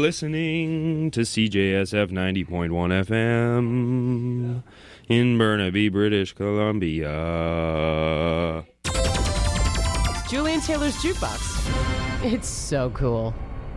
listening to CJSF 90.1 FM in Burnaby, British Columbia. Julian Taylor's Jukebox. It's so cool.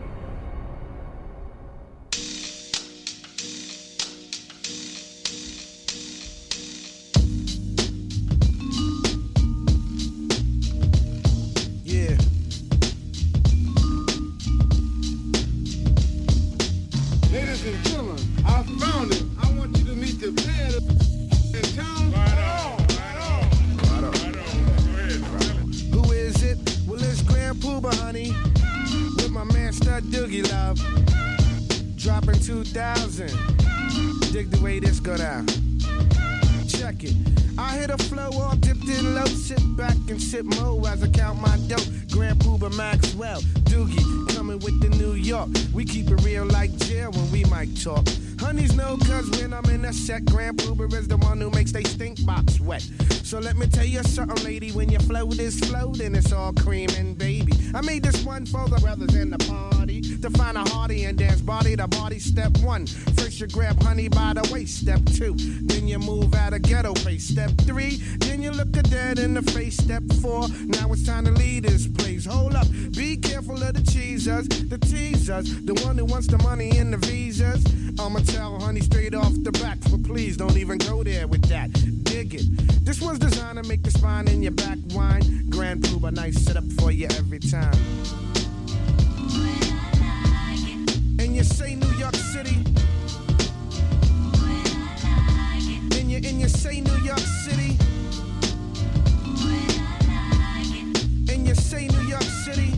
Dropping 2,000. Dig the way this go down. Check it. I hit a flow all dipped in low. Sit back and sip mo as I count my dough. Grand Pooba, Maxwell, Doogie, coming with the New York. We keep it real like jail when we might talk. Honeys know cause when I'm in a set, Grand Pooba is the one who makes they stink box wet. So let me tell you something, lady, when your float is floating, it's all cream and baby. I made this one for the brothers in the party to find a hearty and dance body to body. Step 1, first you grab honey by the waist. Step 2, then you move at a ghetto pace. Step 3, then you look a dead in the face. Step 4, now it's time to leave this place. Hold up, be careful of the cheesers, the teasers, the one who wants the money and the visas. I'ma tell honey straight off the back, but please don't even go there with that. Dig it. This one's designed to make the spine in your back whine. Grand Pooba, nice setup for you every time. And you say New York City. And you say New York City. And you say New York City.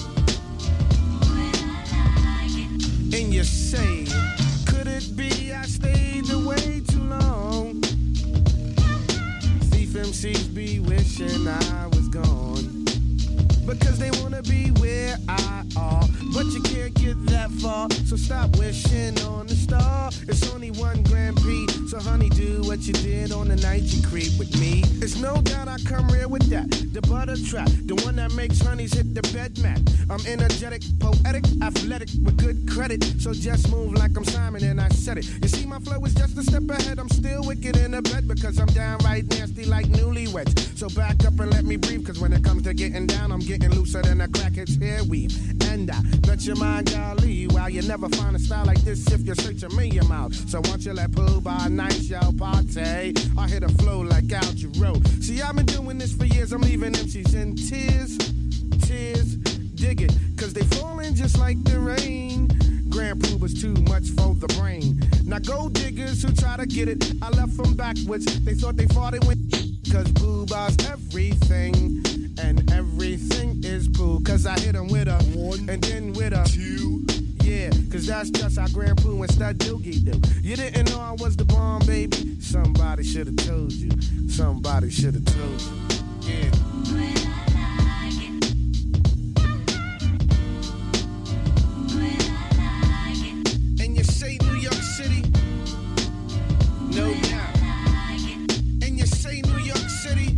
And you say, could it be I stayed away too long? Thief MCs be wishing I was gone, because they wanna be where I are, but you can't get that far. So stop wishing on the star. It's only one Grand Prix, so honey, do what you did on the night you creep with me. It's no doubt I come real with that, the butter trap, the one that makes honeys hit the bed mat. I'm energetic, poetic, athletic, with good credit, so just move like I'm Simon and I said it. You see my flow is just a step ahead. I'm still wicked in the bed because I'm downright nasty like newlyweds. So back up and let me breathe, cause when it comes to getting down, I'm getting looser than a crackhead's hair weave. And I bet your mind, golly, wow, you never find a style like this if you're searching me your mouth. So once you let Pooba nice, yo, party, I hit a flow like Al Jarreau. See, I've been doing this for years, I'm leaving MCs in tears, tears, dig it, cause they falling just like the rain. Grand Pooba's too much for the brain. Now gold diggers who try to get it, I left them backwards, they thought they fought it with, cause Pooba's everything. And everything is cool, cause I hit them with a 1 and then with a 2. Yeah, cause that's just how Grand Pooh and Stud Doogie do. You didn't know I was the bomb, baby? Somebody should've told you. Somebody should've told you. Yeah. And you say New York City? No doubt. And you say New York City?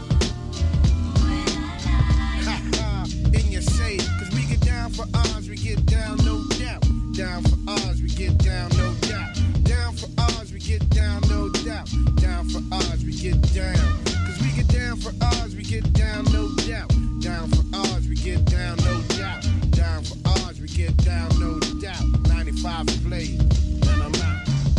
And you say, cause we get down for ours, we get down, no doubt. Down for ours, we get down, no doubt. Down for ours, we get down, no doubt. Down for ours, we get down. Cause we get down for ours, we get down, no doubt. Down for ours, we get down, no doubt. Down for ours, we get down, no doubt. 95 played, and I'm out.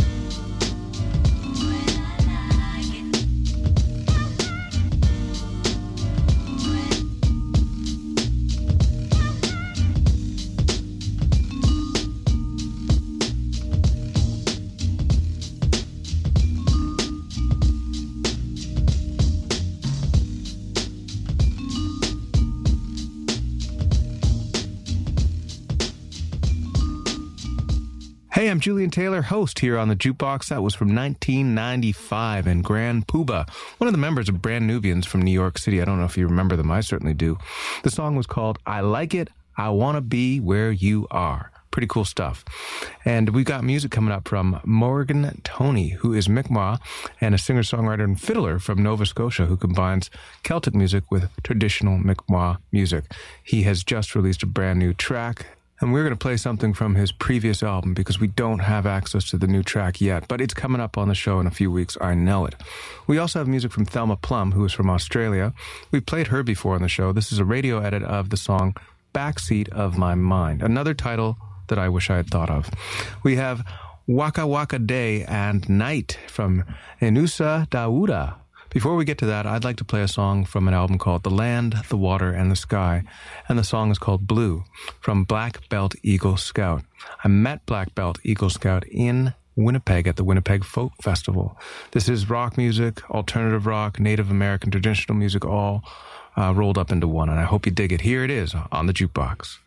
Hey, I'm Julian Taylor, host here on the Jukebox. That was from 1995, and Grand Pooba, one of the members of Brand Nubians from New York City. I don't know if you remember them. I certainly do. The song was called I Like It, I Want to Be Where You Are. Pretty cool stuff. And we've got music coming up from Morgan Toney, who is Mi'kmaq and a singer-songwriter and fiddler from Nova Scotia who combines Celtic music with traditional Mi'kmaq music. He has just released a brand new track And we're going to play something from his previous album because we don't have access to the new track yet, but it's coming up on the show in a few weeks, I know it. We also have music from Thelma Plum, who is from Australia. We've played her before on the show. This is a radio edit of the song Backseat of My Mind, another title that I wish I had thought of. We have Waka Waka Day and Night from Enusa Dawuda. Before we get to that, I'd like to play a song from an album called The Land, the Water, and the Sky, and the song is called Blue from Black Belt Eagle Scout. I met Black Belt Eagle Scout in Winnipeg at the Winnipeg Folk Festival. This is rock music, alternative rock, Native American traditional music, all rolled up into one, and I hope you dig it. Here it is on the Jukebox.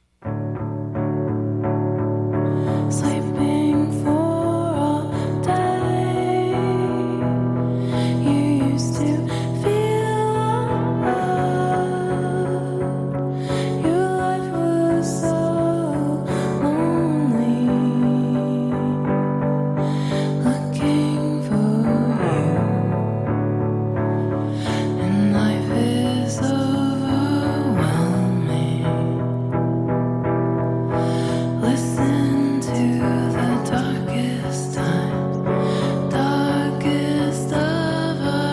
Sleeping for all day, you used to feel alone. Your life was so lonely, looking for you, and life is overwhelming. Listen to the darkest times, darkest of our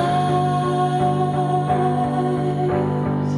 lives.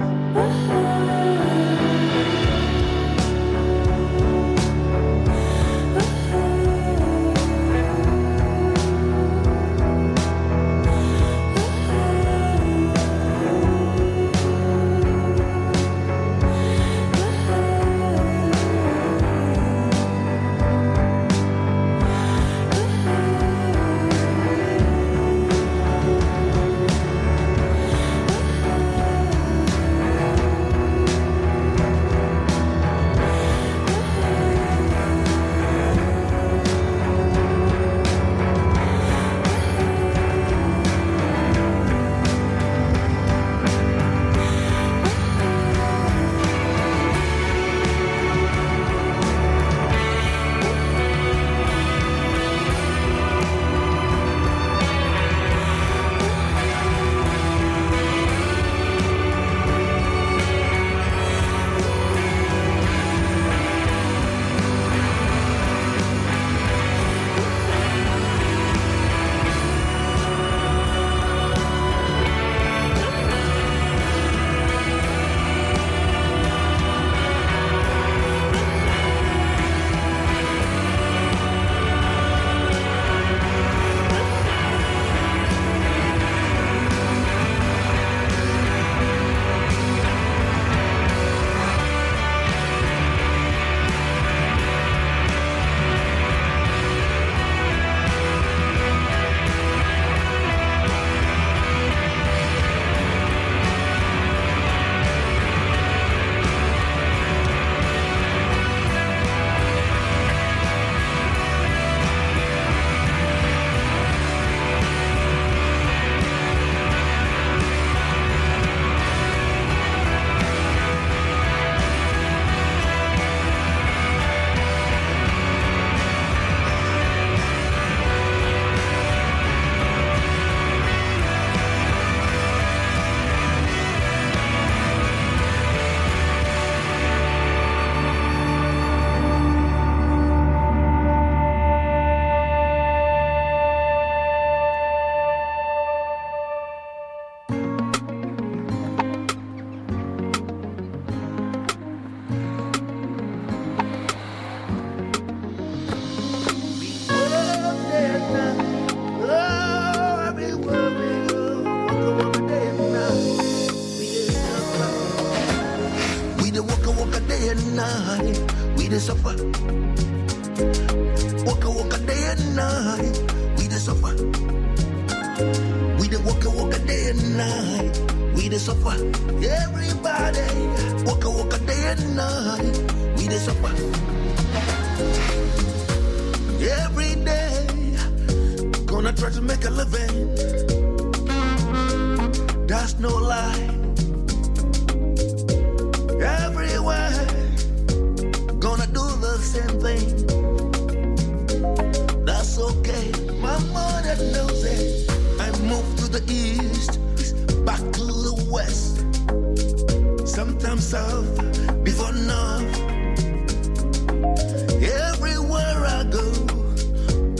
suffer. Walk a day and night. We the suffer. We the walk a day and night. We the suffer. Everybody walk a day and night. We the suffer. Every day gonna try to make a living. That's no lie. Everywhere gonna do the same thing. That's okay. My mother knows it. I moved to the east, back to the west, sometimes south, before north.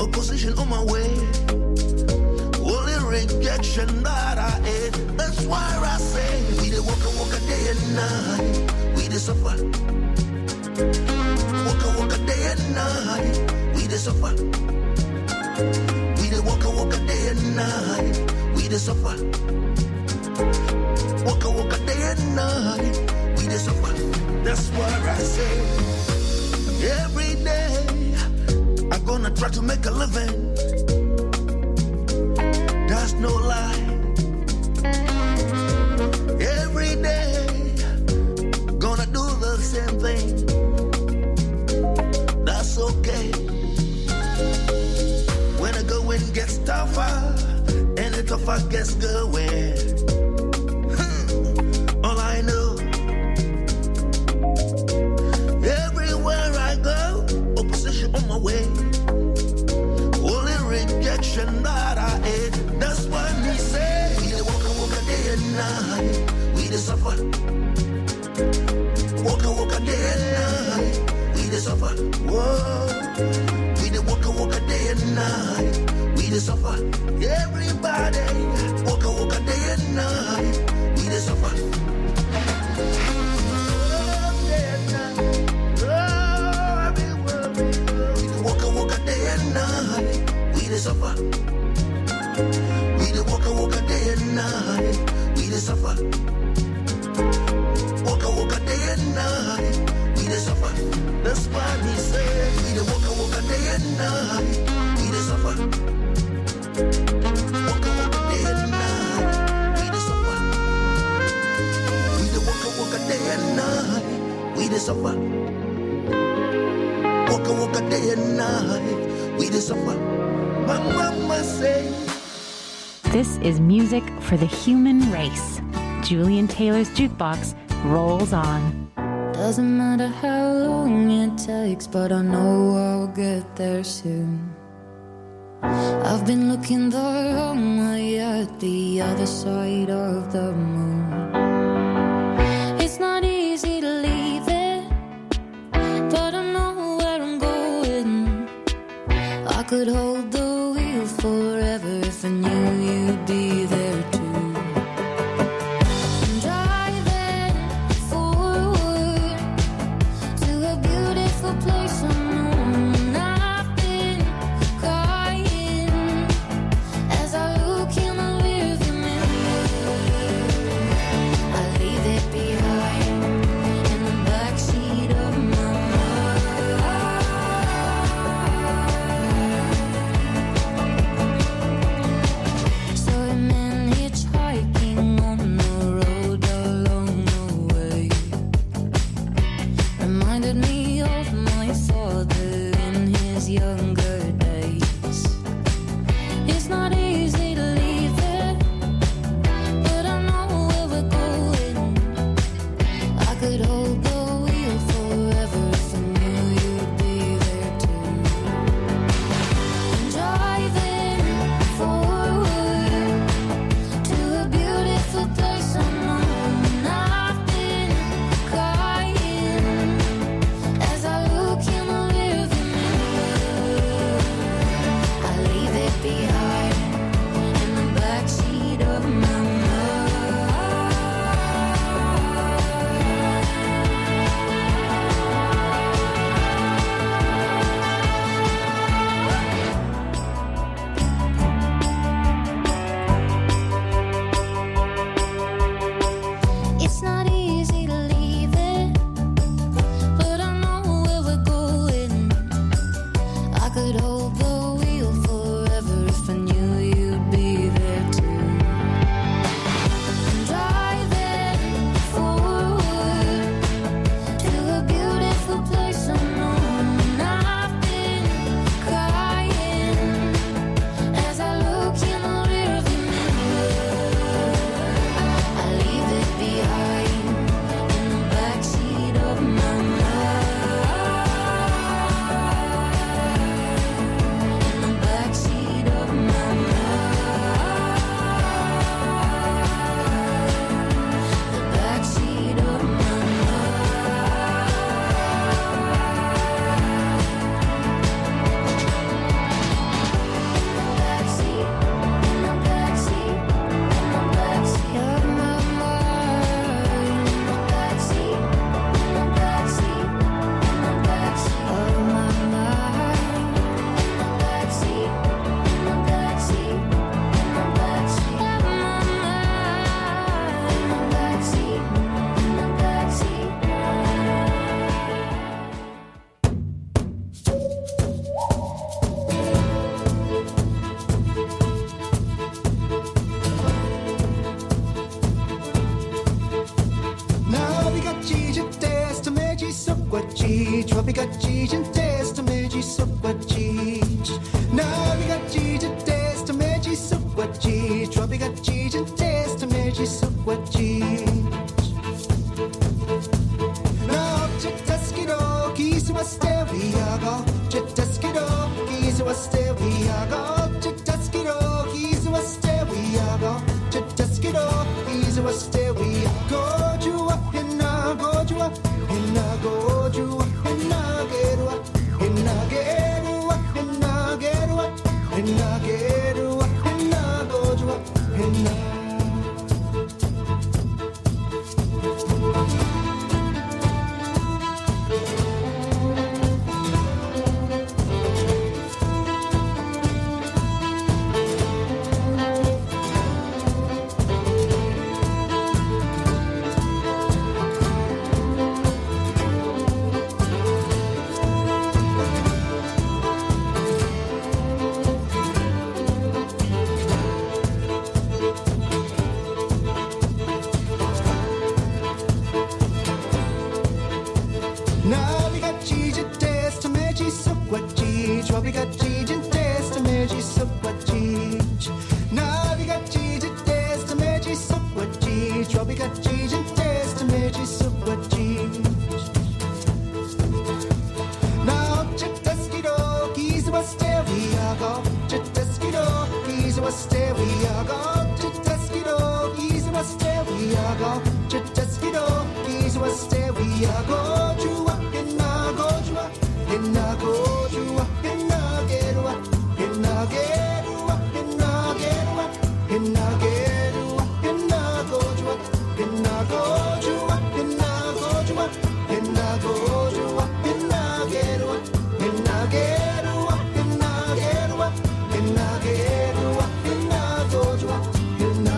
opposition on my way. Only rejection that I hate. That's why I say we dey walk a day and night. We dey suffer. Walk a day and night. We dey suffer. We dey walk a day and night. We dey suffer. Walk a day and night. We dey suffer. That's why I say every day I'm gonna try to make a living. That's no lie. Every day gonna do the same thing. That's okay. When the going gets tougher and the tougher gets going, all I know, everywhere I go, opposition on my way. Only rejection that I hate. That's what he say. We dey walk a day and night. We dey suffer. Walk a day and night. We dey suffer. Whoa. We dey walk a day and night. We dey suffer. Everybody walk a day and night. We dey suffer. Day and night. Oh, everywhere we go. We dey walk a day and night. We dey suffer. We dey walk a day and night. We dey suffer. Walk a day and night. We dey suffer. That's why he said we dey walk a day and night. We dey suffer. Walk a day and night. We dey suffer. We dey walk a day and night. We dey suffer. Walk a day and night. We dey suffer. My mama say. This is music for the human race. Julian Taylor's Jukebox rolls on. Doesn't matter how long it takes, but I know I'll get there soon. I've been looking the wrong way at the other side of the moon. It's not easy to leave it, but I know where I'm going. I could hold the wheel forever if I knew you'd be there too. I'm driving forward to a beautiful place unknown. I've been crying as I look in the rearview mirror. I leave it behind in the backseat of my mind. So a man hitchhiking on the road along the way reminded me of my father in his younger days. It's not easy to leave it, but I know where we're going. I could hold the wheel forever if I knew you'd be there too. I'm driving forward to a beautiful place unknown. I've been crying as I look in the rearview mirror. I leave it behind tropicaci gentesta megi sopquaci navigaci gentesta megi sopquaci tropicaci gentesta megi sopquaci now chetaskido kisu asteviago chetaskido kisu asteviago chetaskido kisu asteviago chetaskido kisu asteviago jua hina go jua hina go jua hina gerua hina gerua hina gerua hina gerua hina go jua hina navigaci gentesta megi sopquaci tropicaci gentesta megi sopquaci navigaci gentesta megi sopquaci tropicaci gentesta megi sopquaci now chetaskido kisu asteviago chetaskido kisu asteviago chetaskido kisu asteviago chetaskido kisu asteviago jua hina go jua hina go jua hina gerua hina gerua hina gerua hina gerua hina go jua hina go jua hina go jua hina go jua hina gerua hina gerua hina gerua hina gerua hina go jua hina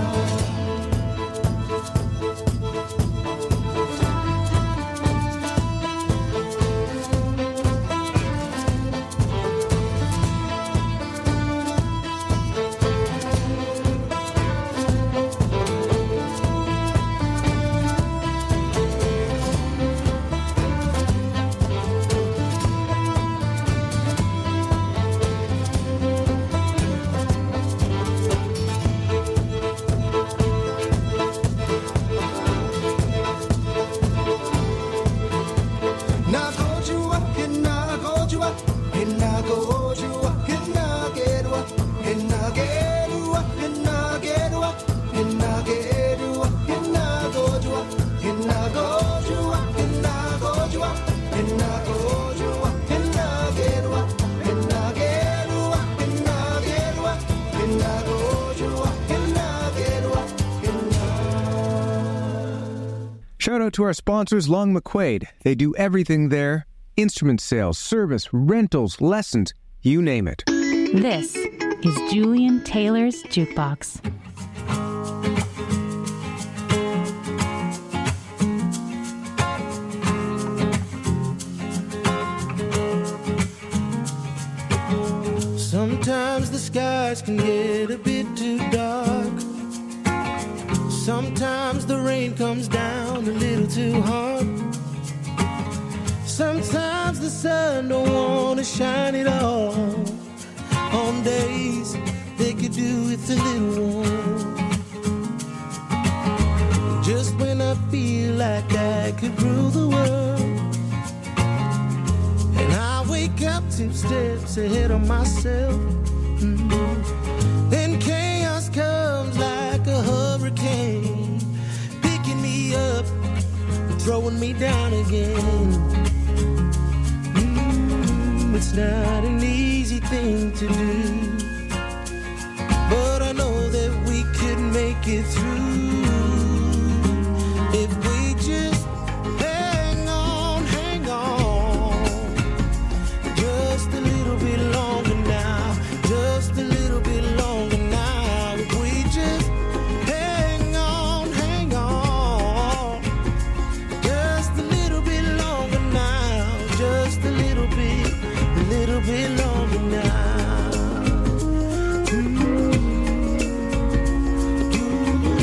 na go jua hina go jua hina go jua hina gerua hina gerua hina gerua hina gerua hina go jua hina go jua hina go jua hina go jua hina gerua hina gerua hina gerua hina go jua hina gerua hina. Shout out to our sponsors, Long McQuaid. They do everything there. Instrument sales, service, rentals, lessons, you name it. This is Julian Taylor's Jukebox. Sometimes the skies can get a bit too dark. Sometimes the rain comes down a little too hard. Sometimes the sun don't want to shine at all. On days they could do with a little warm. Just when I feel like I could rule the world, and I wake up 2 steps ahead of myself. Then chaos comes like a hurricane, picking me up and throwing me down again. It's not an easy thing to do, but I know that we could make it through if we just hang on, just a little bit longer now, just a little bit longer now. If we just hang on, just a little bit longer now, just a little bit longer now.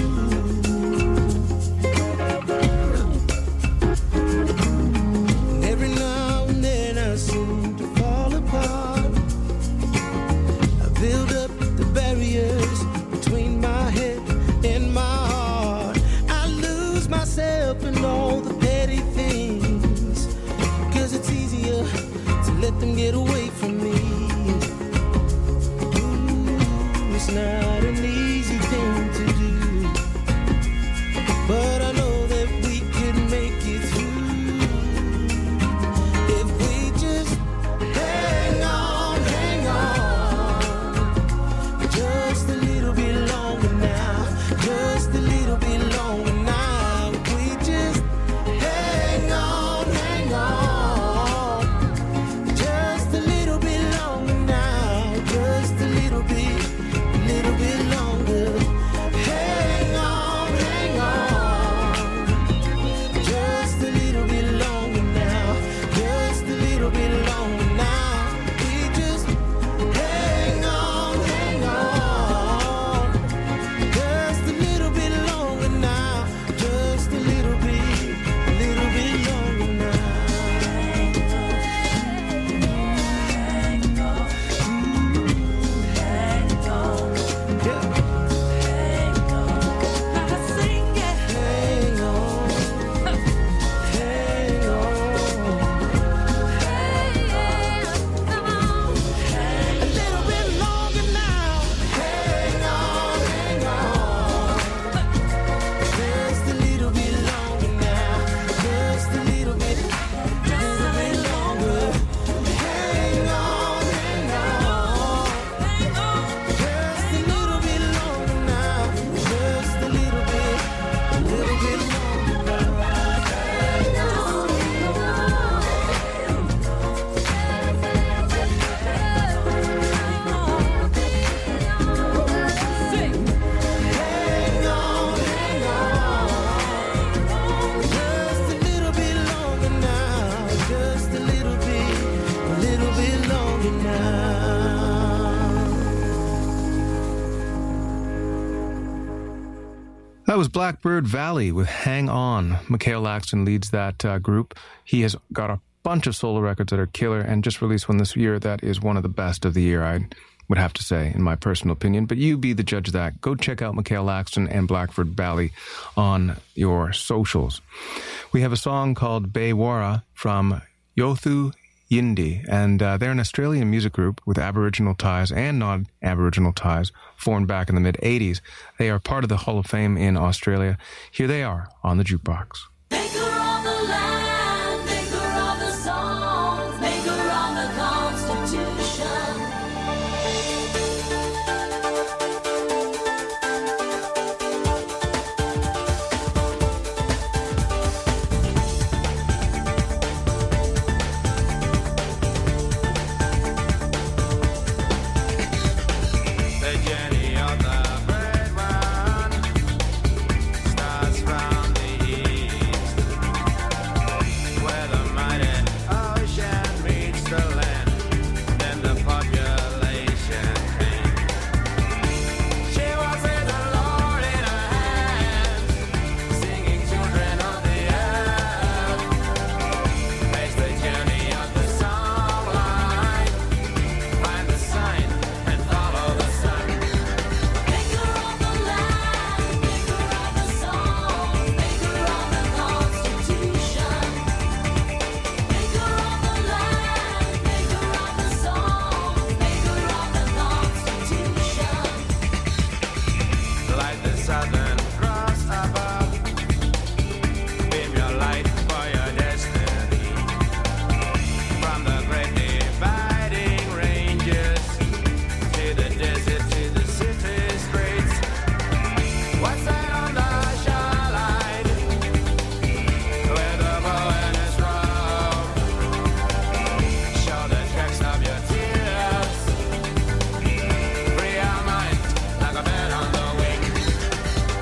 That was Blackbird Valley with Hang On. Mikhail Laxton leads that group. He has got a bunch of solo records that are killer and just released one this year that is one of the best of the year, I would have to say, in my personal opinion. But you be the judge of that. Go check out Mikhail Laxton and Blackbird Valley on your socials. We have a song called Baywara from Yothu Yindi, and they're an Australian music group with Aboriginal ties and non-Aboriginal ties, formed back in the mid-'80s. They are part of the Hall of Fame in Australia. Here they are on the Jukebox. Maker of the land, maker of the songs, maker of the Constitution. The journey of the brave one starts from the east, where the mighty ocean meets the land, then the population came. She was with the Lord in her hands, singing children of the earth. Face the journey of the sunlight, find the sign and follow the sun. Maker of the land, maker of the songs, maker of the Constitution. Maker of the land, maker of the songs, maker of the Constitution. Like the southern cross above, beam your light for your destiny. From the great dividing ranges to the desert to the city streets. What's that on the shoreline, where the bowen is rolled? Show the tracks of your tears. Free our minds like a bird on the wing.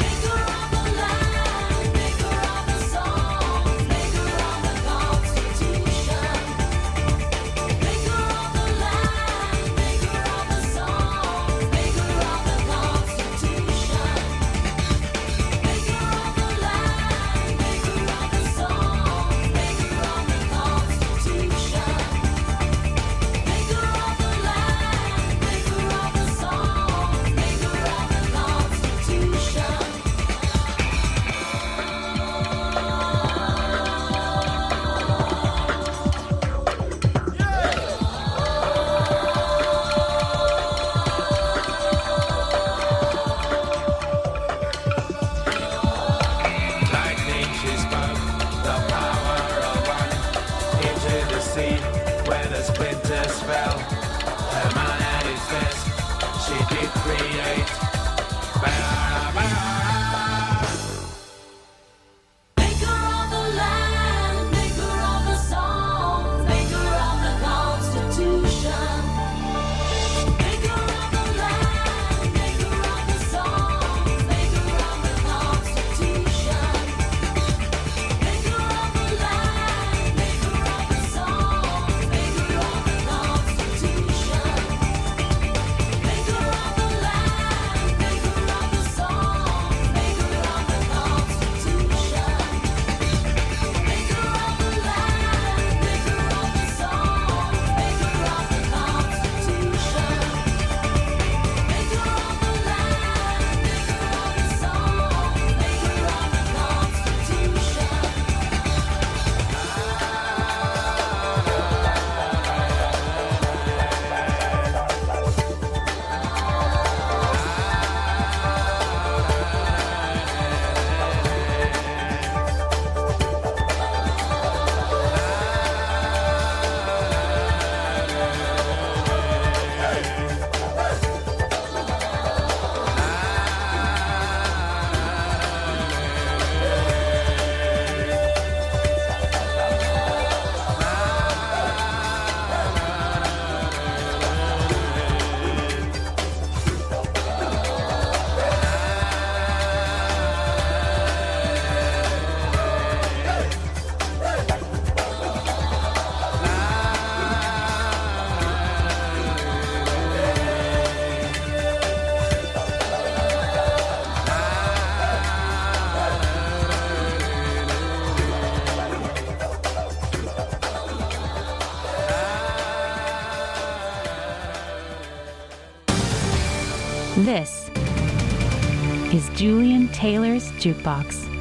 This is Julian Taylor's Jukebox.